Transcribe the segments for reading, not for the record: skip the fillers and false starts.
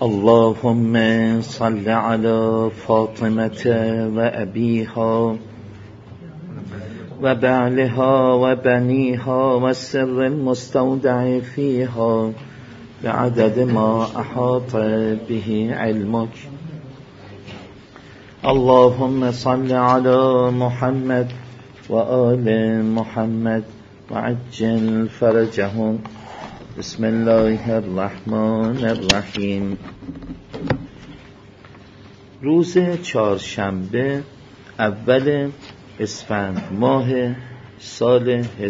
اللهم صل على فاطمة وأبيها وبعلها وبنيها والسر المستودع فيها بعدد ما أحاط به علمك. اللهم صل على محمد وآل محمد وعجل فرجهم. بسم الله الرحمن الرحیم. روز چهارشنبه اول اسفند ماه سال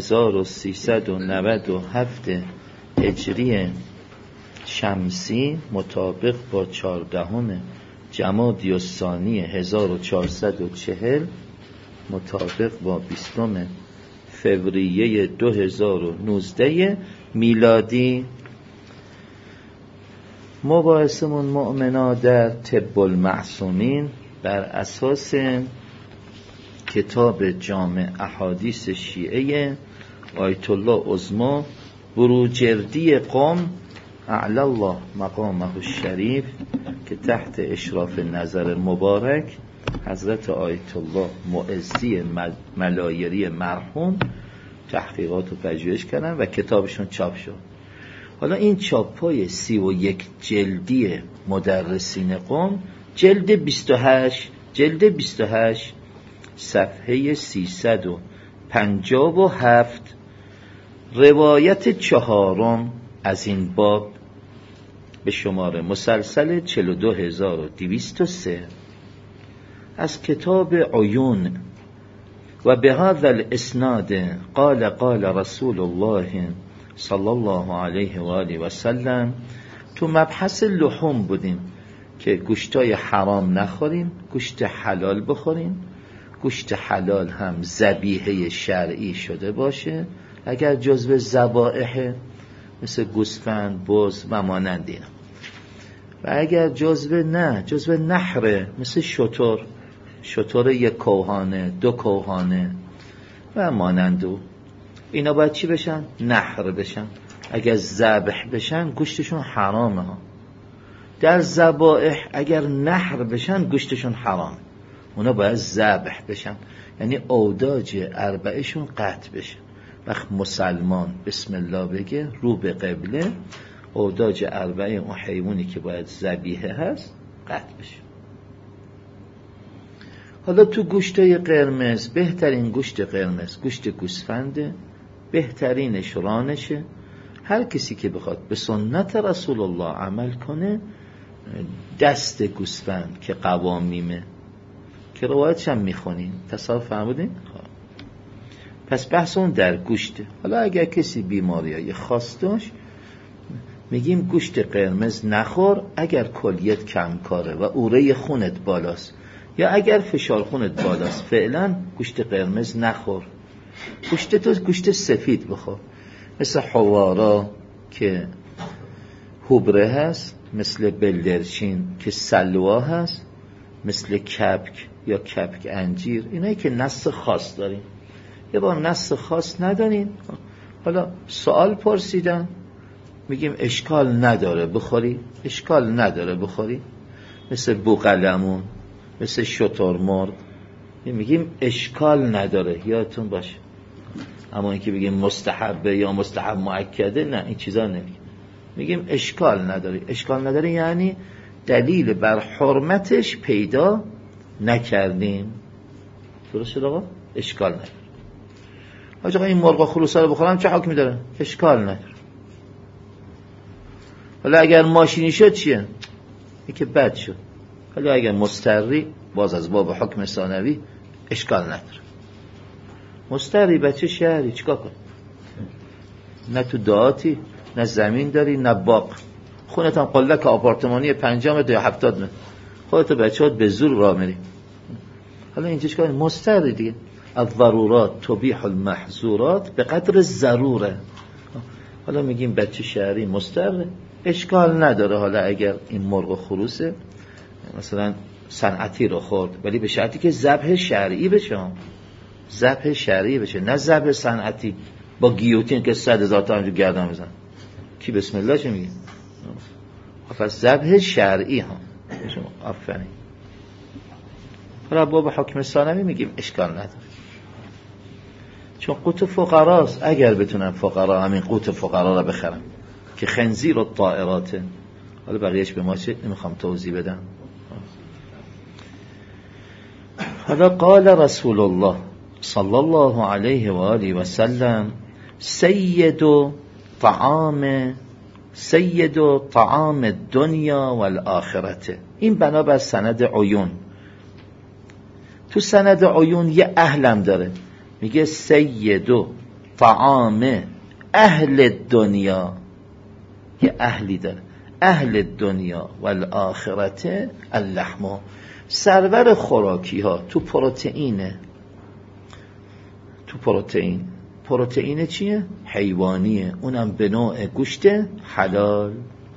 1397 هجری شمسی مطابق با 14 جمادی الثانی 1440 مطابق با 20 فوریه 2019 میلادی. مباحثمون مؤمنا در طب المعصومین بر اساس کتاب جامع احادیث شیعه آیت الله عظمی بروجردی قم اعلی الله مقامه الشریف که تحت اشراف نظر مبارک حضرت آیت الله معزی ملایری مرحوم تحقیقات و پژوهش کردن و کتابشون چاپ شد. حالا این چاپای 31 جلدی مدرسین قم جلد 28 صفحه 357 روایت 4 از این باب به شماره مسلسل 42203 از کتاب عیون و به هذا الاسناد قال رسول الله صلی الله علیه و آله و سلم. تو مبحث لحوم بودیم که گوشتای حرام نخوریم، گوشت حلال بخوریم. گوشت حلال هم ذبیحه شرعی شده باشه اگر جزو ذبائح مثل گوسفند، بز و مانند اینا، و اگر جزو نحره مثل شتر 1 کوهانه 2 کوهانه و مانند اینا باید چی بشن؟ نحر بشن. اگر ذبح بشن گوشتشون حرامه ها. در ذبائح اگر نحر بشن گوشتشون حرام، اونا باید ذبح بشن، یعنی اوداج اربعشون قطع بشه. وقت مسلمان بسم الله بگه رو به قبله، اوداج اربعه اون حیوانی که باید ذبیحه هست قطع بشه. حالا تو گوشتای قرمز بهترین گوشت قرمز گوشت گوسفنده، بهترینش رانشه. هر کسی که بخواد به سنت رسول الله عمل کنه دست گوسفند که قوامیمه که روایتش هم میخونین، تصور فرمودین؟ پس بحث اون در گوشته. حالا اگر کسی بیماریای خاص داشت میگیم گوشت قرمز نخور اگر کلیت کم کاره و اوره خونت بالاست، یا اگر فشار خونت بالاست فعلا گوشت قرمز نخور. گوشت سفید بخور، مثل حوارا که هوبره هست، مثل بلدرچین که سلوا هست، مثل کپک یا کپک انجیر، اینایی که نص خاص داریم. یه بار نص خاص ندارین، حالا سوال پرسیدن میگیم اشکال نداره بخوری، اشکال نداره بخوری. مثل بوقلمون، مثل شترمرغ میگیم اشکال نداره، یادتون باشه. اما اینکه بگیم مستحبه یا مستحب مؤکده، نه، این چیزا نمیگیم. میگیم اشکال نداره. اشکال نداره یعنی دلیل بر حرمتش پیدا نکردیم. درست شد آقا؟ اشکال نداره. آقا این مرغ خروسا رو بخورم چه حکمی داره؟ اشکال نداره. حالا اگر ماشینی شد چیه؟ این که بد شد. حالا اگر مستری، باز از باب حکم ثانوی، اشکال نداره. مستری بچه شهری چیکار کن؟ نه تو دهاتی، نه زمین داری، نه باغ، خونت هم قلک آپارتمانی 50 متر یا 70 متر، خودت و بچه‌هات به زور راه میری. حالا اینجا چیکار؟ مستری دیگه. الضرورات تبیح المحظورات به قدر ضروره. حالا میگیم بچه شهری مستره، اشکال نداره. حالا اگر این مرغ و خروسه مثلا صنعتی رو خورد، ولی به شرطی که ذبح شرعی بشه، ذبح شرعی بشه، نه ذبح صنعتی با گیوتین که 100,000 تا اینجا گردن بزن. کی بسم الله چه میگه؟ پس ذبح شرعی ها. آفرین. حالا باب حکم ثانوی میگیم اشکال نداره، چون قوت فقراست. اگر بتونن فقرا همین قوت فقرا را بخرن که خنزیر و طائراته. حالا بقیهش به ما چه نمیخوام توضیح بدم. حالا قال رسول الله صلی الله علیه و آله و سلم سید طعام الدنیا والآخرته. این بنابر سند عیون. تو سند عیون یه اهلم داره، میگه سید طعام اهل دنیا، یه اهلی داره، اهل دنیا والآخرته اللحم. سرور خوراکی ها تو پروتئینه. تو پروتئین چیه؟ حیوانیه، اونم به نوع گوشت حلال.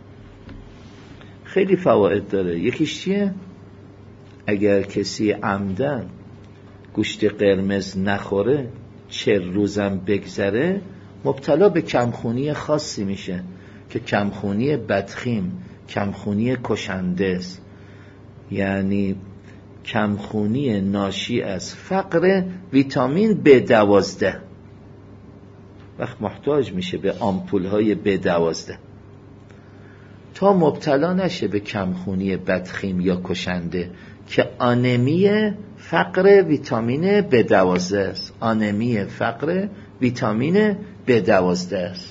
خیلی فواید داره. یکیش چیه؟ اگر کسی عمدن گوشت قرمز نخوره 40 روزم بگذره مبتلا به کمخونی خاصی میشه که کمخونی بدخیم، کمخونی کشنده است، یعنی کمخونی ناشی از فقر ویتامین B12. وقت محتاج میشه به آمپول های B12 تا مبتلا نشه به کمخونی بدخیم یا کشنده که آنمی فقر ویتامین B12 است. آنمی فقر ویتامین B12 است.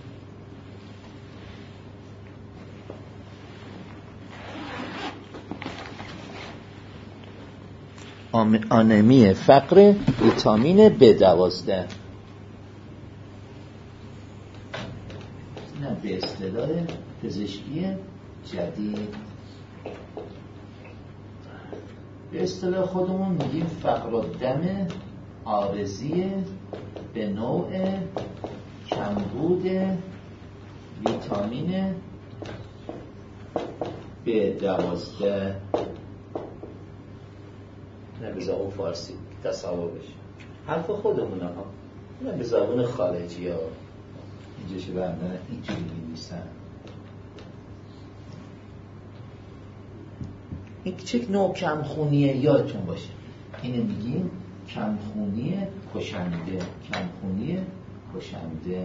آنمی فقر ویتامین B12. نه به اصطلاح پزشکی جدید، به اصطلاح خودمون میگیم فقر الدم عارضی به نوع کمبود ویتامین B12. نه به زبان فارسی تصور بشه، حرف خودمونه ها، نه به زبان خارجی ها. اینجا شو بردن اینجوری می‌نویسن. این چه نوع کمخونیه یادتون باشه، اینو میگیم کمخونی کشنده. کمخونی کشنده.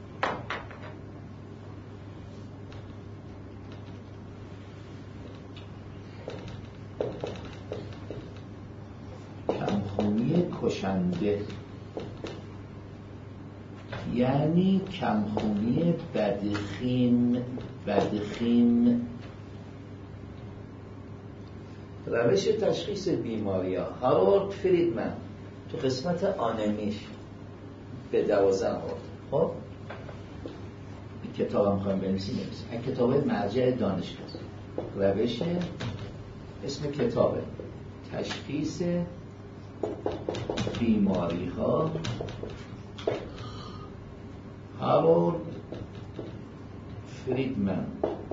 کمخونی کشنده یعنی کمخونی بدخیم. روش تشخیص بیماری ها هاروارد فریدمن تو قسمت آنمیش به 12 آورد. خب این کتاب هم خواهیم بنویسیم. این کتاب مرجع دانشگاه. روش اسم کتابه تشخیص بیماری ها هاروارد فریدمن.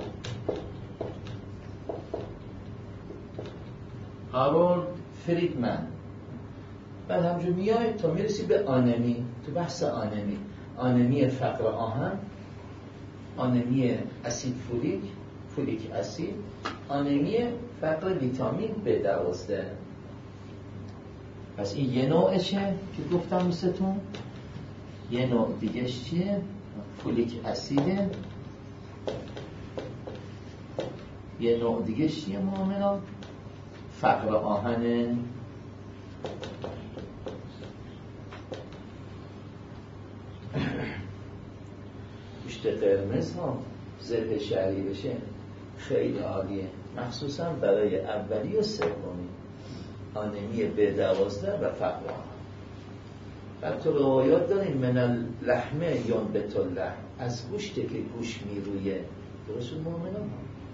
هاروارد فریدمن. بعد همجور میای تا میرسی به آنمی. تو بحث آنمی فقر آهن، آنمی اسید فولیک اسید، آنمی فقر ویتامین B12. پس این یه نوعشه که گفتم مثلتون. یه نوع دیگهش چیه؟ فولیک اسیده. یه نوع دیگهش چیه معاملا؟ فقر آهن. گوشت قرمز ها ذبح شرعی بشه خیلی عالیه، مخصوصا برای اولی و سومی آنمی B12 و فقر آهن. بعد تو روایات داریم من اللحمه ینبت اللحم، از گوشته که گوش میرویه. درست مومنان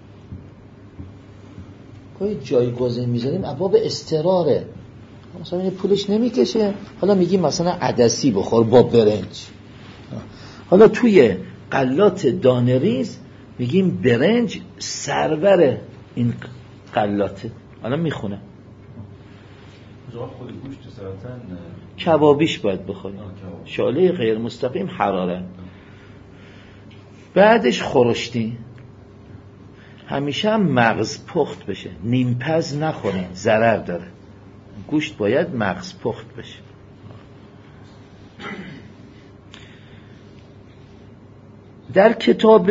کوئی جایگزین میذاریم ابواب استراره. مثلا این پولش نمیکشه، حالا میگیم مثلا عدسی بخور با برنج. حالا توی غلات دانه‌ریز میگیم برنج سرور این غلاته. حالا میخونه خود گوشت سرطان کبابیش باید بخوریم، شعله غیر مستقیم حراره. بعدش خورشتی. همیشه هم مغز پخت بشه، نیمپز نخورین، ضرر داره. گوشت باید مغز پخت بشه. در کتاب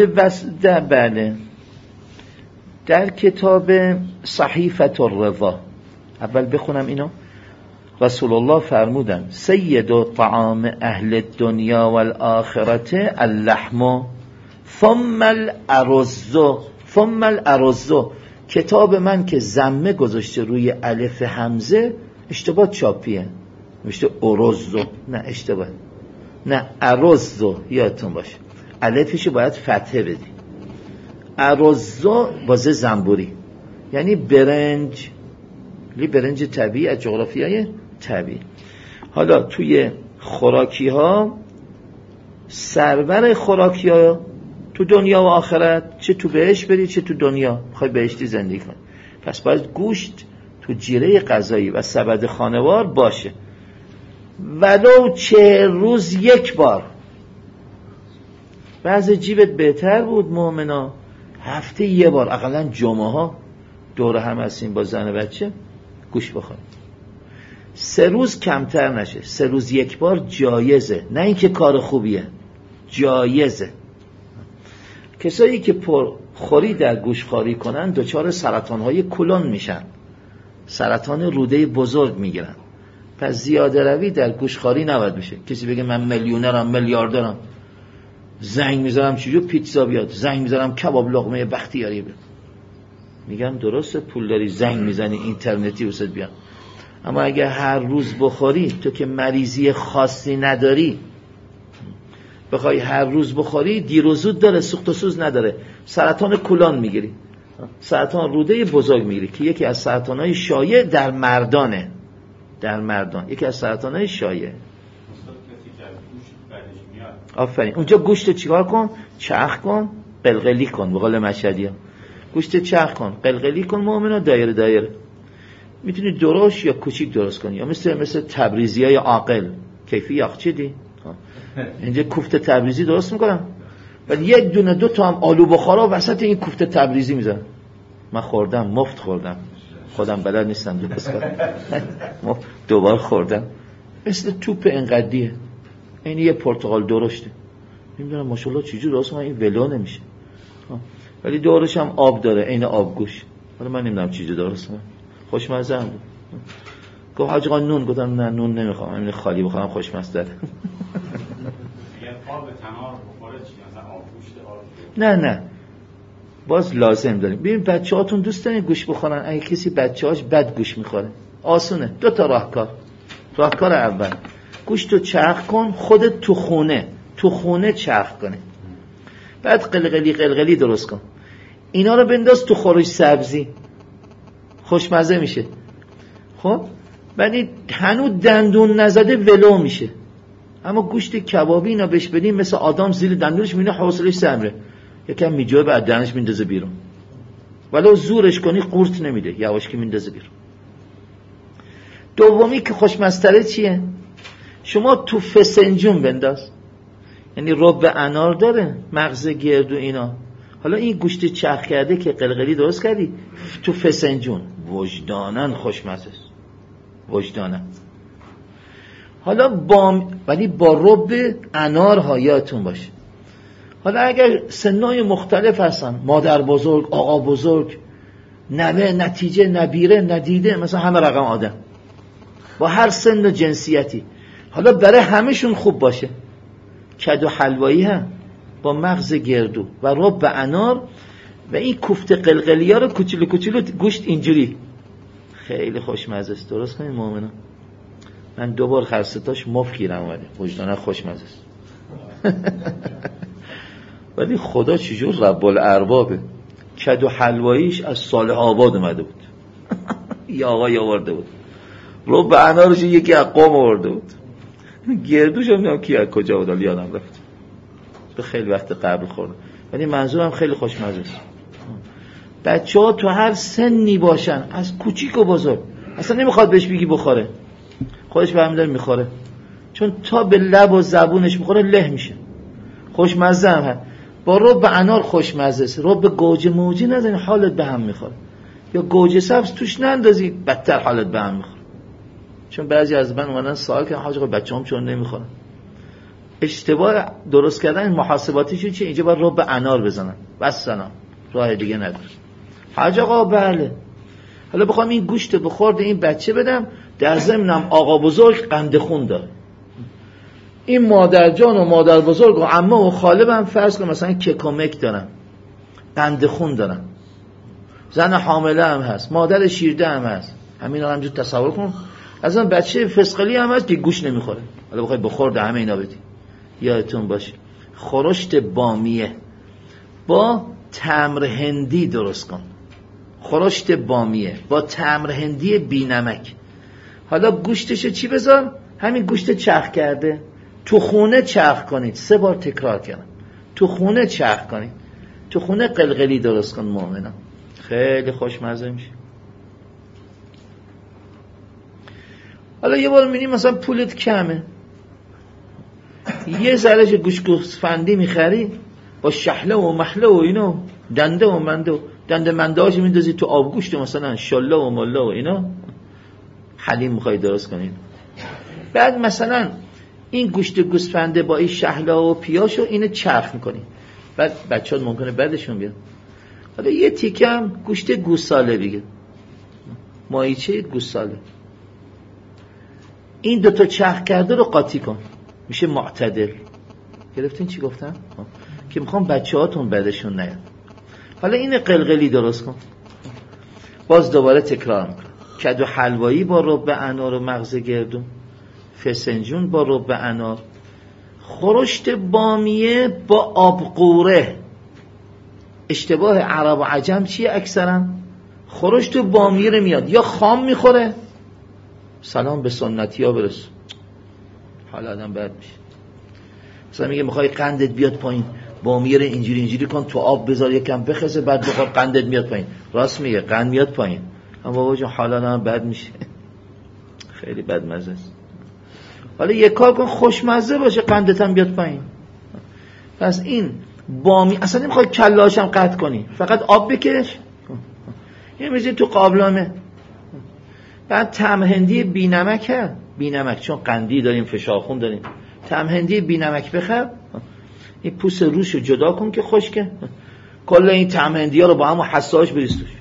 در کتاب صحیفة الرضا، اول بخونم اینو. رسول الله فرمودن سید طعام اهل الدنیا والآخرة اللحم ثم الارز. کتاب من که ضمه گذاشته روی الف حمزه اشتباه چاپیه، نوشته ارزو، نه اشتباه، نه ارزو، یادتون باشه الفشو باید فتحه بدی. ارزو بازه زنبوری، یعنی برنج، برنج طبیعی از جغرافیای طبیعی. حالا توی خوراکی ها، سرور خوراکی ها تو دنیا و آخرت، چه تو بهشت بری چه تو دنیا بخوای بهشتی زندگی کنی، پس باید گوشت تو جیره غذایی و سبد خانوار باشه، ولو 40 روز یک بار. بعض جیبت بهتر بود مومنا هفته یه بار، اقلا جمعه ها دور هم هستیم با زن و بچه، گوشت بخوریم. 3 روز کمتر نشه، 3 روز یک بار جایزه، نه اینکه کار خوبیه، جایزه. کسایی که خوری در گوشتخواری کنن دچار سرطان‌های کلون میشن، سرطان روده بزرگ میگیرن. پس زیاده روی در گوشتخواری نباید بشه. کسی بگه من میلیونرم، میلیاردرم، زنگ میذارم چجور پیتزا بیاد، زنگ میذارم کباب لقمه بختیاری بیاد. میگم درسته پول داری زنگ میزنی اینترنتی واسه بیاد، اما اگه هر روز بخوری، تو که مریضی خاصی نداری، بخوای هر روز بخوری دیر و زود داره، سوخت و سوز نداره، سرطان کلان میگیری، سرطان روده بزرگ میگیری که یکی از سرطانهای شایع در مردانه. در مردان یکی از سرطانهای شایع. آفرین. اونجا گوشت چیکار کن؟ چرخ کن، قلقلی کن، به قول مشهدی‌ها. گوشت چرخ کن، قلقلی کن مؤمنا، دایره دایره. میتونی درشت یا کوچیک درست کنی، یا مثل تبریزیای عاقل، کیفی یاخچه دی. اینجا کوفته تبریزی درست میکنم، ولی یک دونه 2 تا هم آلو بخارا وسط این کوفته تبریزی میذارم. من خوردم، مفت خوردم، خودم بلد نیستم درست کنم، دوبار خوردم. مثل توپ اینقدیه، این یه پرتقال درشته، نمیدونم ماشاءالله چجور درست کنم، این ولو نمیشه، ولی دورش هم آب داره، این آبگوش. حالا من نمیدونم چجور درست کنم، خوشمزه هم بود. گفت حاج آقا نون، گفتم نه نون نمیخوام، همین خالی بخورم خوشمزه داره. نه باز لازم داریم. ببین بچه‌هاتون دوست دارین گوش بخورن؟ اگه کسی بچه‌هاش بد گوش میخوره، آسونه، 2 تا راهکار اول، گوشتو چرخ کن، خودت تو خونه چرخ کنه، بعد قلقلی درست کن، اینا رو بنداز تو خورش سبزی، خوشمزه میشه. خب ولی هنوز دندون نزده ولو میشه. اما گوشت کبابی اینا بهش بدیم مثل آدم زیر دندونش میونه، حوصلش سمره، یکم میجوه بعد دهنش میندازه بیرون، ولو زورش کنی قورت نمیده، یواش که میندازه بیرون. دومی که خوشمزه چیه؟ شما تو فسنجون بنداز، یعنی رب انار داره، مغز گردو اینا. حالا این گوشت چرخ کرده که قلقلی درست کردی تو فسنجون، وجدانن خوشمزه است، وجدانن. حالا ولی با رب انار ها، یادتون باشه. حالا اگر سنای مختلف هستن، مادر بزرگ، آقا بزرگ، نوه، نتیجه، نبیره، ندیده، مثلا همه رقم آدم با هر سن و جنسیتی، حالا برای همشون خوب باشه. کدو حلوایی هم با مغز گردو و رب انار و این کوفته قلقلی ها رو کوچولو گوشت اینجوری، خیلی خوشمزه است. درست کنید مؤمنان. من 2 بار خرستاش مفت گیرم اومده، وجدانه خوشمزه است. ولی خدا چجور رب الاربابه. کدو حلواییش از صالح آباد اومده بود. یا آقای آورده بود. رب انارش یکی از قم آورده بود. گردوش هم نمیدونم کی از کجا بود، یادم رفت. به خیلی وقت قبل خوردم. ولی منظورم خیلی خوشمزه است. بچه‌ها تو هر سنی باشن، از کوچیک و بزرگ، اصلا نمیخواد بهش بگی بخوره، خودش برمی‌داره میخوره، چون تا به لب و زبونش میخوره له میشه، خوشمزه هم هست. با رب انار خوشمزه است. رب گوجه موجه نزنی حالت به هم میخوره، یا گوجه سبز توش نندازی بدتر حالت به هم میخوره. چون بعضی از من اومدن سوال کردن حاج آقا بچه‌ام چون نمیخورن. اشتباه درست کردن محاسباتیشون چیه؟ اینجا باید رب انار بزنن بس سلام، راه دیگه نداره. حاج آقا بله حالا بخوام این گوشت بخورد این بچه بدم، در ضمنم آقا بزرگ قند خون داره، این مادر جان و مادر بزرگ و عمه و خاله هم فرض کن مثلا ککومک دارن، قند خون دارن، زن حامله هم هست، مادر شیرده هم هست، همین رو همجور تصور کن. از اون بچه فسقلی هم هست که گوشت نمیخوره، حالا بخوای بخورد همه اینا بدی. یادتون باشه خورشت بامیه با تمر هندی درست کن، خورشت بامیه با تمر هندی بی نمک. حالا گوشتشو چی بذار؟ همین گوشت چرخ کرده تو خونه چرخ کنید. 3 بار تکرار کردم، تو خونه چرخ کنید، تو خونه قلقلی درست کن مؤمنان، خیلی خوشمزه میشه. حالا یه بار می‌بینی مثلا پولت کمه، یه ذرهش گوشت میخری با شحله و محله و اینو، دنده و منده، دنده منده هاشو میندازی تو آبگوشت مثلا شله و مله و اینا، حلیم میخوای درست کنید. بعد مثلا این گوشت گوسفنده با این شحله و پیاشو اینو چرخ میکنی، بعد بچه‌ها ممکنه بعدشون بیاد حالا یه تیکم گوشت گوساله بگیر، ماهیچه گوساله، این دوتا چرخ کرده رو قاطی کن میشه معتدل. گرفتین چی گفتم؟ که میخوام بچه هاتون بعدشون نیاد. حالا این قلقلی درست کن، باز دوباره تکرار میکنم. کدو حلوایی با رب انار و مغز گردون، فسنجون با رب انار، خورشت بامیه با آبقوره. اشتباه عرب و عجم چیه اکثرا؟ خورشت بامیه رو میاد یا خام میخوره، سلام به سنتی ها برس، حالا آدم بد میشه. مثلا میگه میخوای قندت بیاد پایین، بامیه رو اینجوری کن تو آب بذار یکم بخزه بعد بخور قندت میاد پایین. راست میگه قند میاد پایین، اما بابا جون حالا آدم بد میشه، خیلی بد مزه است. حالا یک کار کن خوشمزه باشه قندت هم بیاد پایین. پس این بامی اصلا نمیخوای کله‌هاش هم قطع کنی، فقط آب بکش یه میزی تو قابلمه. بعد طعم هندی بی نمک هست، بی نمک چون قندی داریم فشارخون داریم، طعم هندی بی نمک بخر، این پوست روشو جدا کن که خشکه، کل این طعم هندی ها رو با هم حساش بریز توش.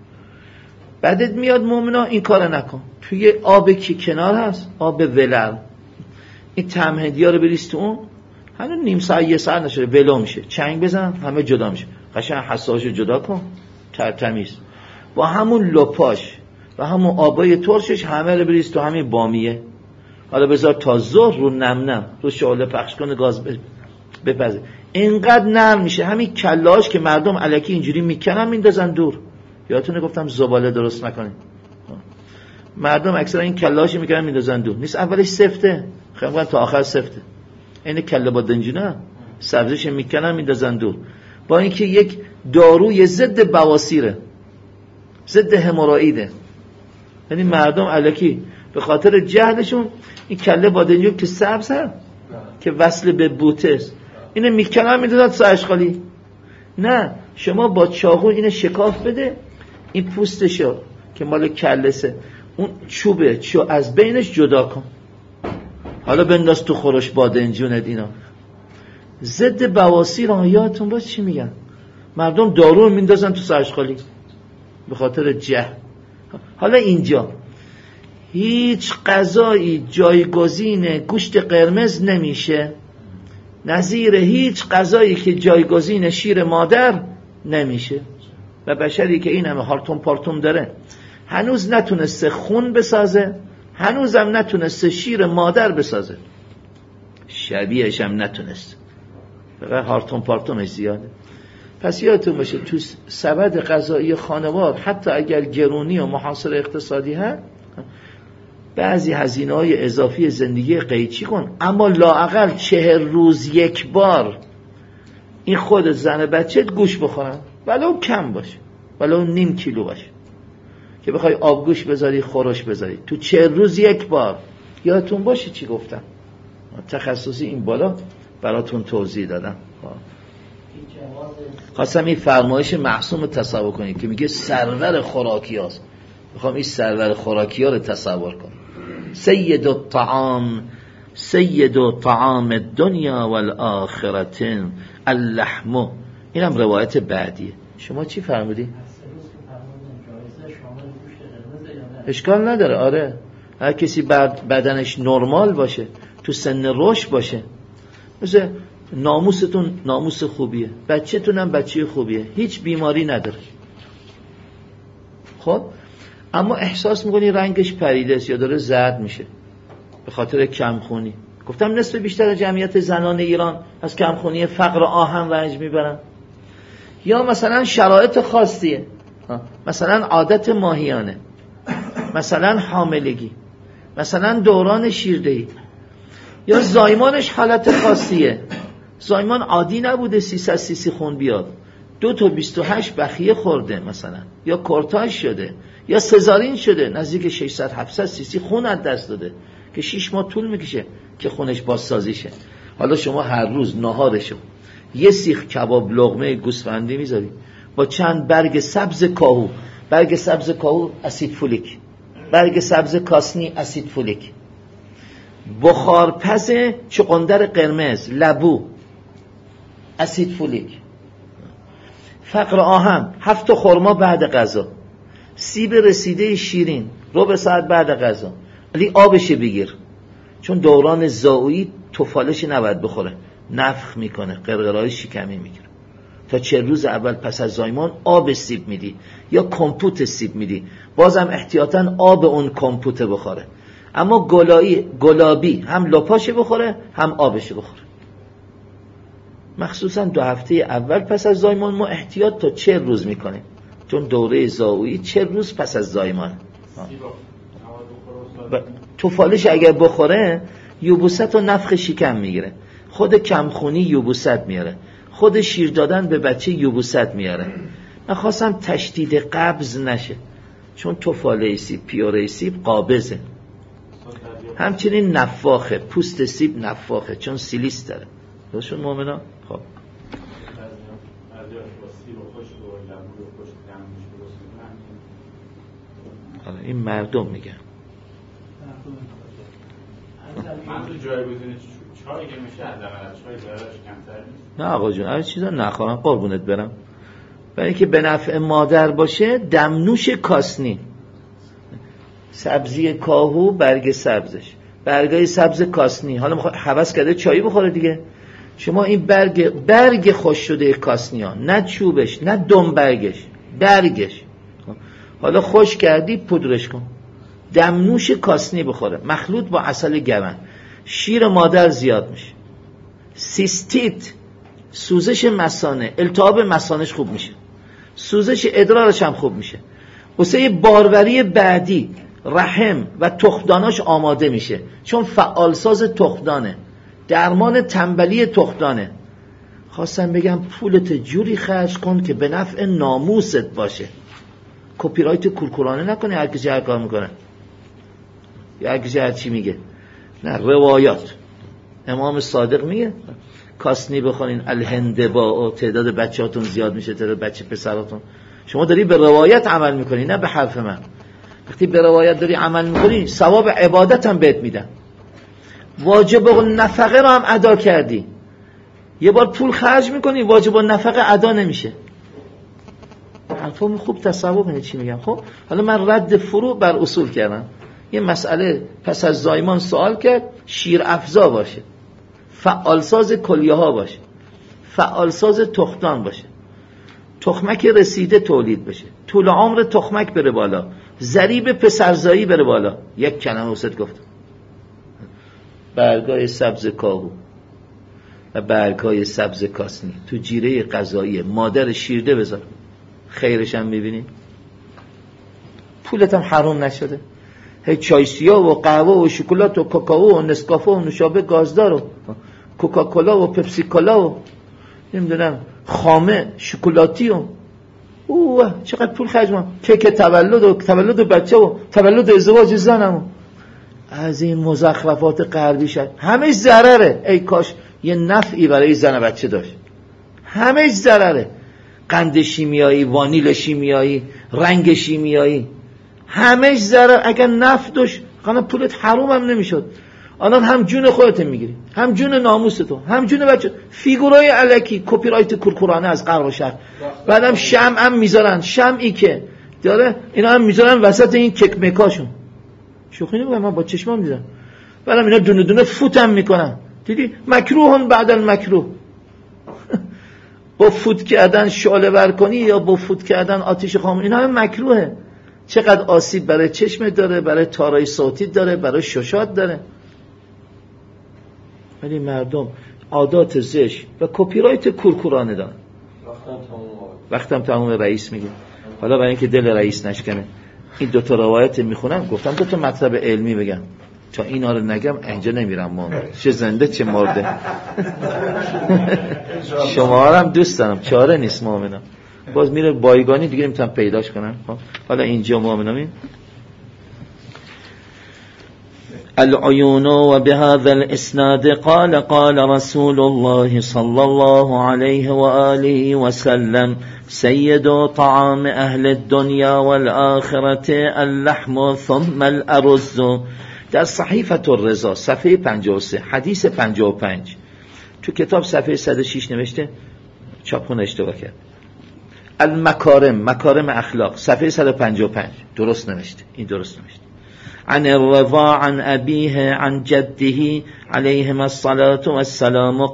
بعدت میاد مومنا این کار نکن، توی آب که کنار هست آب ولر، این طعم هندی ها رو بریز تو اون، هنوز نیم ساعت یه ساعت نشده ولو میشه، چنگ بزن همه جدا میشه، قشنگ حساسشو جدا کن تمیز، با همون لپاش و همون آبای ترشش همه رو بریز تو همین بامیه. حالا بذار تا ظهر رو نم رو شعله پخش کنه، گاز بپزه، اینقدر نرم میشه همین کلاش که مردم الکی اینجوری میکنن میندازن دور. یادتونه گفتم زباله درست نکنید، مردم اکثرا این کلاش میکنن میندازن دور، نیست اولش سفته خیلی تا آخر سفته، این کله با دنجونه سبزش میکنن میندازن دور، با اینکه یک داروی ضد بواسیره، ضد همورائیده. یعنی مردم الکی به خاطر جهلشون این کله بادنجون که سبز هست که وصل به بوته است اینو میکنن میدادن تو اشغالی. نه، شما با چاقو اینو شکاف بده، این پوستشو که مال کله‌سه اون چوبه چو از بینش جدا کن، حالا بنداز تو خورش بادنجونت. اینا ضد بواسیر. یادتون باشه چی میگن؟ مردم دارو میندازن تو اشغالی به خاطر جهل. حالا اینجا هیچ غذایی جایگزین گوشت قرمز نمیشه، نظیر هیچ غذایی که جایگزین شیر مادر نمیشه. و بشری که این همه هارتون پارتون داره هنوز نتونسته خون بسازه، هنوزم نتونسته شیر مادر بسازه، شبیهش هم نتونسته، فقط هارتون پارتونش زیاده. پس یادتون باشه تو سبد غذایی خانوار حتی اگر گرونی و محاصره اقتصادی هست، بعضی هزینه‌های اضافی زندگی قیچی کن، اما لااقل 40 روز یک بار این خود زن بچت گوش بخورن، ولو کم باشه، ولو نیم کیلو باشه، که بخوای آبگوش بذاری خورش بذاری تو 40 روز یک بار. یادتون باشه چی گفتم؟ تخصصی این بالا براتون توضیح دادم. خواستم این فرمایش معصوم رو تصور کنید که میگه سرور خوراکی هاست. میخوام این سرور خوراکی ها رو تصور کنم. سید طعام الدنیا والآخرة اللحم. اینم روایت بعدیه. شما چی فرمودی؟ اشکال نداره. آره، هر کسی بدنش نرمال باشه، تو سن رشد باشه، مثل ناموستون ناموس خوبیه، بچه‌تون هم بچه خوبیه، هیچ بیماری نداره. خب اما احساس میکنی رنگش پریده است یا داره زرد میشه به خاطر کمخونی. گفتم نصف بیشتر جمعیت زنان ایران از کمخونی فقر آهن رنج میبرن. یا مثلا شرایط خاصیه، مثلا عادت ماهیانه، مثلا حاملگی، مثلا دوران شیردهی، یا زایمانش حالت خاصیه، زایمان عادی نبوده 300 سیسی خون بیاد، 2 تا 28 بخیه خورده مثلا، یا کورتاژ شده، یا سزارین شده نزدیک 600 700 سیسی خون از دست داده که 6 ماه طول میکشه که خونش بازسازی شه. حالا شما هر روز ناهارشو یه سیخ کباب لقمه گوسفندی میذاری با چند برگ سبز کاهو، برگ سبز کاهو اسید فولیک، برگ سبز کاسنی اسید فولیک، بخارپز چغندر قرمز لبو اسید فولیک، فقر آهن 7 خرما بعد غذا، سیب رسیده شیرین ربع ساعت بعد غذا، ولی آبش بگیر چون دوران زائویی توفالش نباید بخوره، نفخ میکنه، قرقرای شکمی میگیره. تا 40 روز اول پس از زایمان آب سیب میدی یا کمپوت سیب میدی، بازم احتیاطاً آب اون کمپوت بخوره. اما گلابی هم لپاش بخوره هم آبش بخوره. مخصوصا 2 هفته اول پس از زایمان ما احتیاط تا 40 روز میکنیم چون دوره زائویی 40 روز پس از زایمان. توفالش اگر بخوره یبوست و نفخ شکم میگیره، خود کمخونی یبوست میاره، خود شیر دادن به بچه یبوست میاره. من خواستم تشدید قبض نشه چون توفاله سیب پیوره سیب قابضه، همچنین نفاخه، پوست سیب نفاخه چون سیلیس داره. درستشون مومنا؟ خب این مردم میگن من جای بزنید چای که میشه حداقل چای ضررش کمتر نیست. نه آقا جون هر چیزا نخواهم قربونت برم. برای اینکه به نفع مادر باشه دمنوش کاسنی، سبزی کاهو برگ سبزش، برگای سبز کاسنی. حالا هوس کرده چای بخوره دیگه. شما این برگ خوش شده کاسنی ها، نه چوبش نه دم برگش حالا خوش کردی پودرش کن، دمنوش کاسنی بخوره مخلوط با عسل گون. شیر مادر زیاد میشه، سیستیت سوزش مثانه، التهاب مثانش خوب میشه، سوزش ادرارش هم خوب میشه، واسه باروری بعدی رحم و تخمداناش آماده میشه چون فعالساز تخمدانه، درمان تنبلی تخمدانه. خواستم بگم پولت جوری خرج کن که به نفع ناموست باشه، کپی رایت کورکورانه نکنی هر کسی هر کار میکنه یا هر کسی هر چی میگه. نه، روایات. امام صادق میگه کاسنی بخونین الهنده با تعداد بچه‌هاتون زیاد میشه، تعداد بچه پسراتون. شما داری به روایت عمل میکنی نه به حرف من. وقتی به روایت داری عمل میکنی ثواب عبادت هم بهت میدن، واجب النفقه رو هم ادا کردی. یه بار پول خرج میکنی واجب النفقه ادا نمیشه. حرفم خوب تصور کنید چی میگم. خب حالا من رد فروع بر اصول کردم. یه مسئله پس از زایمان سوال کرد، شیر افزا باشه، فعالساز کلیه ها باشه، فعالساز تخمدان باشه، تخمک رسیده تولید بشه، طول عمر تخمک بره بالا، ضریب پسرزایی بره بالا. یک کلمه وسط گفتم، برگای سبز کاهو و برگای سبز کاسنی تو جیره غذایی مادر شیرده بذار، خیرش هم میبینی. پولت هم حرام نشده. هی چای سیاه و قهوه و شکلات و کوکائو و نسکافه و نوشابه گازدار و کوکاکولا و پپسی کولا و نمیدونم خامه شکلاتی و اوه چقدر پول خرج ما، کیک تولد بچه و تولد ازدواج زنم و از این مزخرفات غربی شد. همه ضرره. ای کاش یه نفعی برای زن و بچه داشت. همه ضرره. قند شیمیایی، وانیل شیمیایی، رنگ شیمیایی، همه ضرر. اگر نفت داشت خانه پولت حروم هم نمیشد. الان هم جون خودت میگیری، هم جون ناموس تو، هم جون بچه. فیگورای الکی، کپی رایت کورکورانه از غرب و شرق. بعدم شمع هم میذارن، شمعی که داره اینا هم میذارن وسط این کک مکاشون. شوخی نمیگم، من با چشمام دیدم. بعدم اینا دونه دونه فوت هم میکنن. دیدی مکروهن بعد المکروه. با فوت کردن شعله ور کنی یا با فوت کردن آتش خاموش، اینا هم مکروهه. چقدر آسیب برای چشم داره، برای تارای صوتی داره، برای ششات داره. ولی مردم عادات زشت و کپی رایت کورکورانه دارن. وقتم تموم رئیس میگه. حالا برای اینکه دل رئیس نشکنه این دوتا روایت میخونم، گفتم دوتا مطلب علمی بگم، تا اینا رو نگم اینجا نمیرم. ما چه زنده چه مرده. شما هم دوست دارم، چاره نیست. مؤمنم باز میره بایگانی دیگه نمیتونم پیداش کنم. حالا اینجا مؤمنم العيون وبهذا الاسناد قال رسول الله صلى الله عليه وآله وسلم سيد طعام اهل الدنيا والآخرة اللحم ثم الارز. در صحیفة الرضا صفحه 53 حدیث 55 تو کتاب صفحه 106 نوشته، چاپخونه اشتباه کرد. المکارم، مکارم اخلاق صفحه 155 درست نوشته، این درست نوشته. عن الرضا عن أبيه عن جده عليهما الصلاة والسلام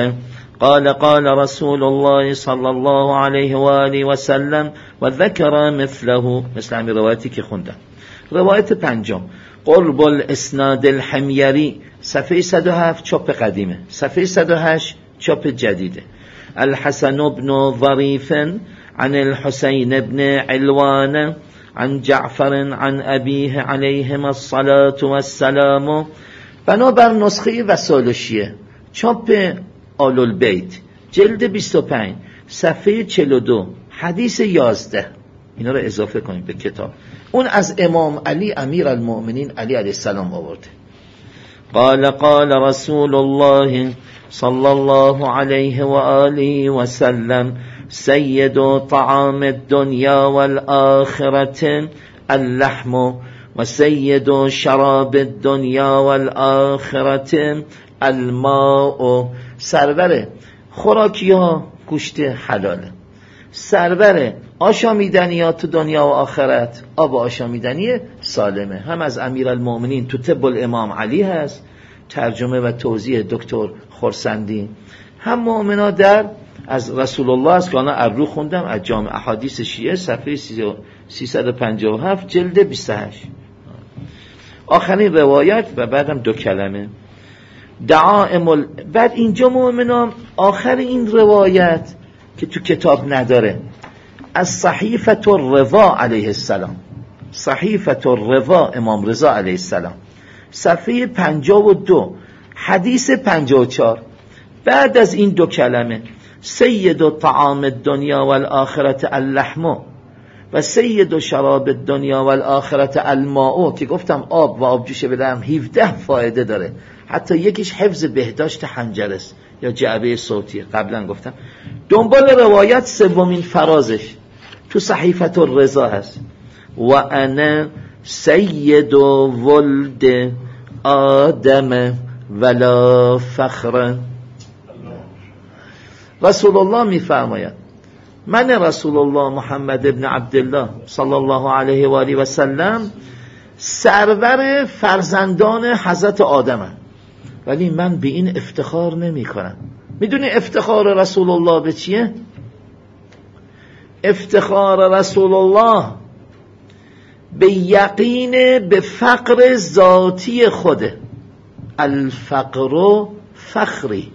قال رسول الله صلى الله عليه وآله وسلم وذكر مثله، مثل همین روایتی که خوندم. روایت پنجم قرب الاسناد الحمیری صفحه 107 چاپ قدیمه، صفحه 108 چاپ جدیده. الحسن بن ظریف عن الحسین بن علوان عن جعفر عن أبيه عليهما الصلاة والسلام. بنابر نسخه وسائل شیعه چاپ آل البیت جلد 25 صفحه 42 حدیث 11، اینا رو اضافه کنیم به کتاب. اون از امام علی امیر المؤمنین علی علیه السلام آورده. قال رسول الله صلى الله عليه وآله وسلم سيد طعام الدنيا والآخرة اللحم وسيد شراب الدنيا والآخرة الماء. سرور خوراکی ها گوشت حلاله، سرور آشامیدنیات دنیا و آخرت آب آشامیدنی سالمه. هم از امیرالمؤمنین تو طب الامام علی هست، ترجمه و توضیح دکتر خرسندی. هم مؤمنا در از رسول الله است که آنها ارو خوندم از جامع احادیث شیعه صفحه 357 جلد 28. آخرین روایت و بعدم دو کلمه بعد اینجا مؤمنان آخر این روایت که تو کتاب نداره از صحیفة الرضا علیه السلام، صحیفة الرضا امام رضا علیه السلام صفحه 52 حدیث 54 بعد از این دو کلمه سید طعام الدنیا والآخرت اللحم و سید شراب الدنیا والآخرت الماء، که گفتم آب و آبجوش بدم 17 فایده داره، حتی یکیش حفظ بهداشت حنجره است یا جعبه صوتی، قبلا گفتم. دنبال روایت سومین فرازش تو صحیفة الرضا هست و انا سید ولد آدم ولا فخر. رسول الله میفرماید من رسول الله محمد ابن عبدالله صلی الله علیه و آله و سلم سرور فرزندان حضرت آدمم، ولی من به این افتخار نمی کنم. میدونی افتخار رسول الله به چیه؟ افتخار رسول الله به یقین به فقر ذاتی خوده. الفقر فخری،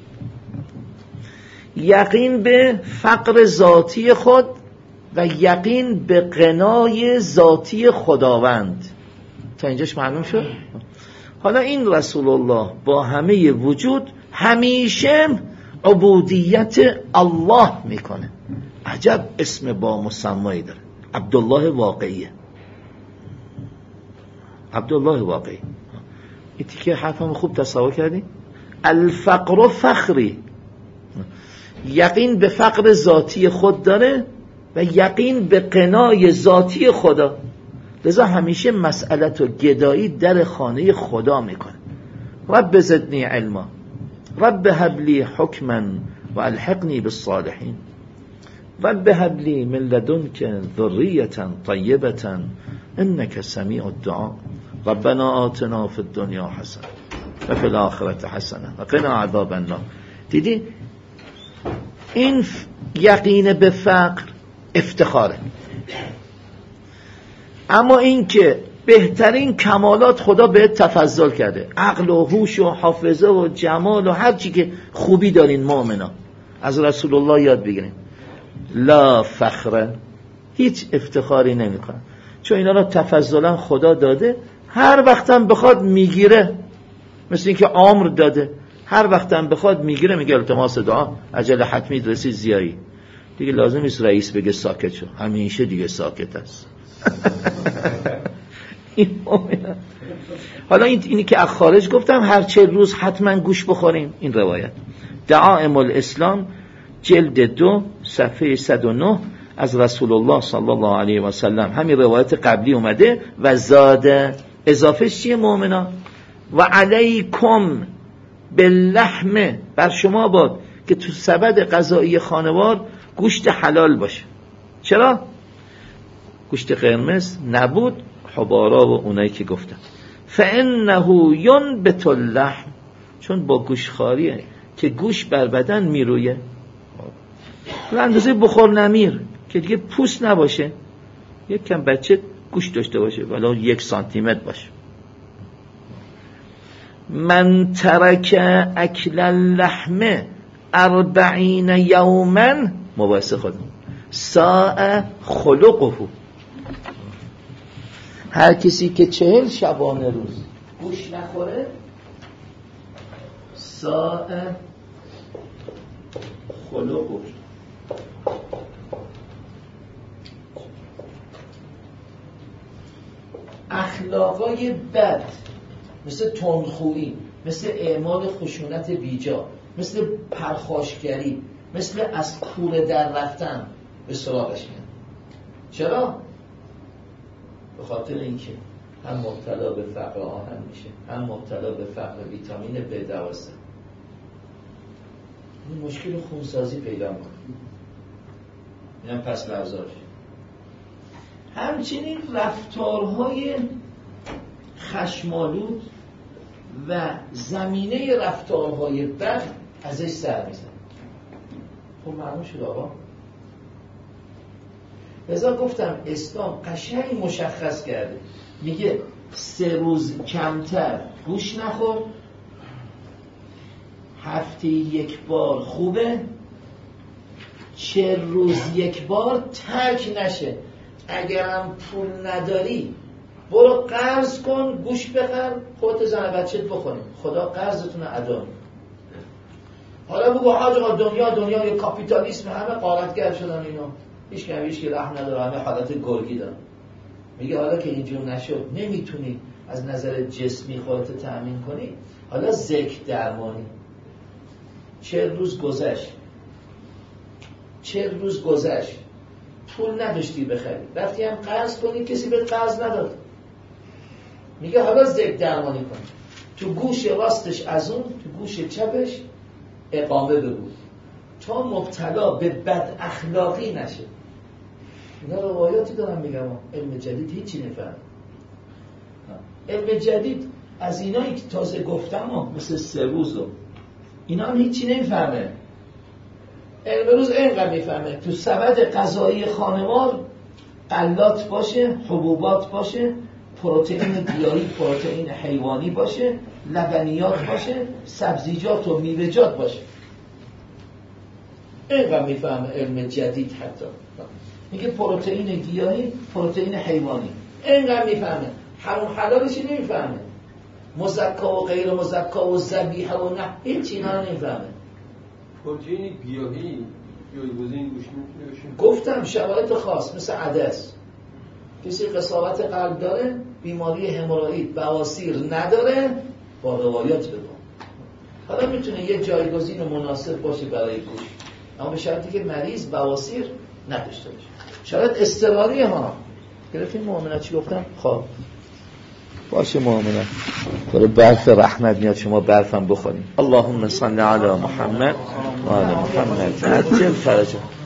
یقین به فقر ذاتی خود و یقین به غنای ذاتی خداوند. تا اینجاش معلوم شد؟ حالا این رسول الله با همه وجود همیشه عبودیت الله میکنه. عجب اسم با مسمایی داره، عبدالله واقعیه. عبدالله واقعی. این تیکه حرفم خوب تصور کردی؟ الفقر فخری، یقین به فقر ذاتی خود داره و یقین به غنای ذاتی خدا. لذا همیشه مسئلت و گدایی در خانه خدا میکنه. رب زدنی علما، رب هب لی حکما و الحقنی بالصالحین، رب هب لی من لدنک ذریة طیبة انک سمیع الدعاء، ربنا آتنا فی الدنیا حسنه و فی الاخرة حسنه و قنا عذاب النار. دیدی این یقین به فقر افتخاره. اما این که بهترین کمالات خدا بهت تفضل کرده، عقل و هوش و حافظه و جمال و هر چی که خوبی دارین مؤمنا، از رسول الله یاد بگیریم. لا فخر، هیچ افتخاری نمیکنه، چون اینا را تفضلا خدا داده. هر وقتم بخواد میگیره، مثل این که عمر داده، هر وقتم بخواد میگیره. میگه التماس دعا، عجل حتمی رسید زیایی. دیگه لازم نیست رئیس بگه ساکت شو، همیشه دیگه ساکت است. حالا اینی که از خارج گفتم، هر 40 روز حتما گوش بخوریم این روایت. دعائم الاسلام جلد 2 صفحه 109 از رسول الله صلی الله علیه و سلم. همین روایت قبلی اومده و زاده، اضافه چیه مؤمنا؟ و علیکم باللحم، بر شما باد که تو سبد غذایی خانوار گوشت حلال باشه. چرا؟ گوشت قرمز نبود، حبارا و اونایی که گفتم. فانه ینبت اللحم، چون با گوشخاریه که گوش بر بدن میرویه. اندازه بخور نمیر که دیگه پوست نباشه، یک کم بچه گوش داشته باشه، ولی 1 سانتیمتر باشه. من ترک اکل اللحم 40 یوما، مباحثه خودم، ساء خلقه. هر کسی که 40 شبانه روز گوش نخوره، ساء خلقه، اخلاقای بد، مثل تندخویی، مثل اعمال خشونت بیجا، مثل پرخاشگری، مثل از کوره در رفتن به سراغش میاد. چرا؟ به خاطر اینکه هم مبتلا به فقر آهن میشه، هم مبتلا به فقر ویتامین B12. این مشکل خونسازی پیدا میکنه. اینم پس لحظاش. همچنین رفتارهای خشمالود و زمینه رفتارهای بد ازش سر میزن. خب معلوم شد آقا. لذا گفتم اسلام قشنگ مشخص کرده، میگه 3 روز کمتر گوش نخور، هفته 1 بار خوبه، 40 روز 1 بار ترک نشه. اگرم پول نداری برو قرض کن، گوش بخر، خودت زن بچت بخونی، خدا قرضتون ادا میکنه. حالا بگو حاج آقا دنیا کاپیتالیسم، همه غارتگر شدن اینا، هیچ که رحم نداره، همه حالت گرگی دارن. میگه حالا که اینجور نشد، نمیتونی از نظر جسمی خودت تأمین کنی، حالا ذکر درمانی. 40 روز گذشت، 40 روز گذشت، پول نداشتی بخری، رفتی هم قرض کنی، کسی به قرض نداد. میگه حالا ذکر درمانی کن، تو گوش راستش از اون، تو گوش چپش اقامه بگو تا مبتلا به بد اخلاقی نشه. اینا روایاتی دارم میگم، علم جدید هیچی نفهم. علم جدید از اینایی که تازه گفتم مثل 3 روز اینا هم هیچی نمیفهمه. علم روز اینقدر میفهمه تو سبد غذایی خانوار غلات باشه، حبوبات باشه، پروتئین گیاهی، پروتئین حیوانی باشه، لبنیات باشه، سبزیجات و میوه‌جات باشه. اینقدر میفهمه علم جدید. حتی میگه پروتئین گیاهی، پروتئین حیوانی، اینقدر میفهمه. حرام حلالشی نمیفهمه، مزکا و غیر مزکا و ذبیحه و نه، هیچ اینا رو نمیفهمه. پروتئین گیاهی جایگزین گوشت میشه. گفتم شرایط خاص، مثل عدس، کسی قساوت قلب داره، بیماری هموروئید، بواسیر نداره، با روایات بگم. حالا میتونه یه جایگزین مناسب باشه برای گوشت. اما به شرطی که مریض بواسیر نداشته باشه. شرط اضطراری ها. گرفتیم مؤمنه چی گفتم؟ خب باشه مؤمنه برای برف رحمت میاد شما برفم بخوریم. اللهم صل علی محمد و آل محمد عجل فرجه.